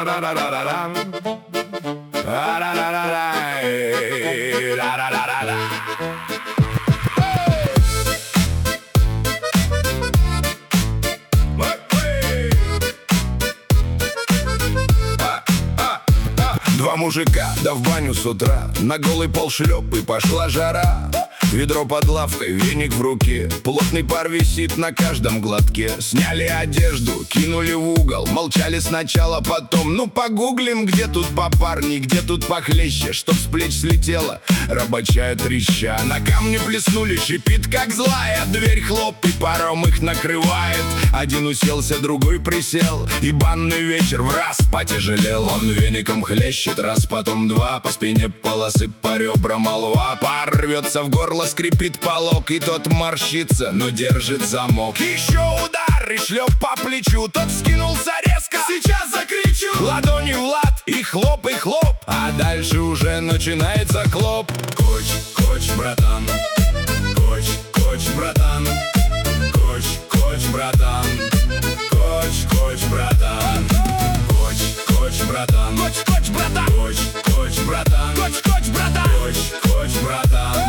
Два мужика, да в баню с утра, на голый пол шлеп и пошла жара. Ведро под лавкой, веник в руке, плотный пар висит на каждом глотке. Сняли одежду, кинули в угол, молчали сначала, потом ну погуглим, где тут попарней, где тут похлеще, чтоб с плеч слетело рабочая треща. На камне плеснули, шипит как злая, дверь хлоп и паром их накрывает. Один уселся, другой присел, и банный вечер в раз потяжелел. Он веником хлещет раз, потом два, по спине полосы, по ребрам молва. Пар рвется в горло, скрипит полог, и тот морщится, но держит замок. Еще удар и шлеп по плечу, тот скинулся резко, сейчас закричу. Ладони в лад, и хлоп, а дальше уже начинается клоп. Коч, коч, братан, коч, коч, братан, коч, коч, братан, коч, коч, братан, коч, коч, братан, коч, коч, братан, коч, коч, братан, коч, коч, братан, коч, коч, братан,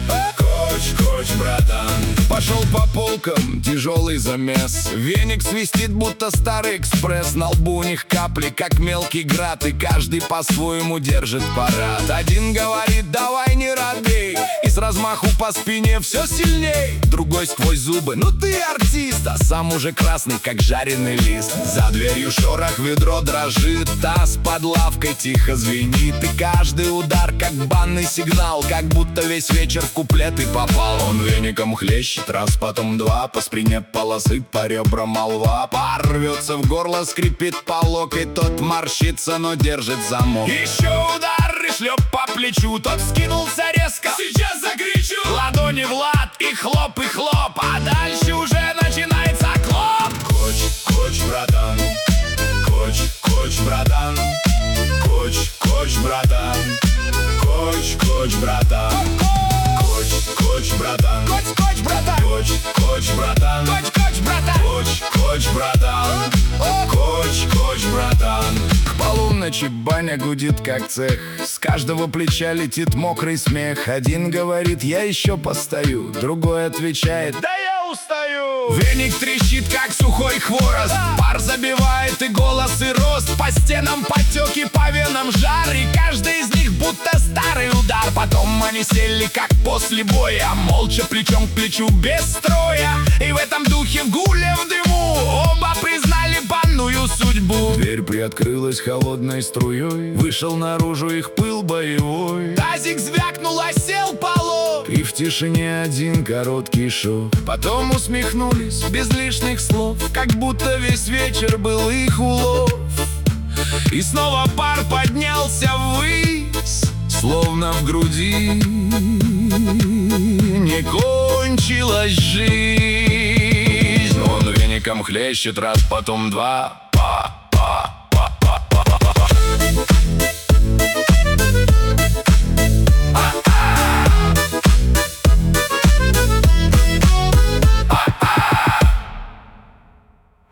коч, коч, братан. Пошел по полкам тяжелый замес, веник свистит, будто старый экспресс. На лбу у них капли, как мелкий град, и каждый по-своему держит парад. Один говорит: давай не робей, и с размаху по спине все сильней. Другой сквозь зубы: ну ты артист, а сам уже красный, как жареный лист. За дверью шорох, ведро дрожит, таз под лавкой тихо звенит, и каждый удар как банный сигнал, как будто весь вечер в куплеты попал. Он веником хлещет раз, потом два, по спине полосы, по ребрам молва. Пар рвется в горло, скрипит полог, и тот морщится, но держит замок. Еще удар и шлеп по плечу, тот скинулся резко, сейчас закричу. Ладони в лад, и хлоп, а дальше уже начинается клоп. Коч, коч, братан, коч, коч, братан, коч, коч, братан, коч, коч, братан, коч, коч, братан, коч, коч, братан, коч, коч, братан, коч, коч, братан, коч, коч, братан, коч, коч, братан. К полуночи баня гудит как цех, с каждого плеча летит мокрый смех. Один говорит: я еще постою, другой отвечает: да я устаю. Веник трещит, как сухой хворост, пар забивает и голос, и рост. По стенам потеки, по венам жар, и каждый из них будто старый удар. Потом они сели, как после боя, молча плечом к плечу, без строя. И в этом духе, в гуле, в дыму, оба признали банную судьбу. Дверь приоткрылась холодной струей, вышел наружу их пыл боевой. Тазик звякнул, осел полог, и в тишине один короткий шок. Потом усмехнулись без лишних слов, как будто весь вечер был их улов. И снова пар поднялся ввысь, словно в груди не кончилась жизнь. Он веником хлещет раз, потом два,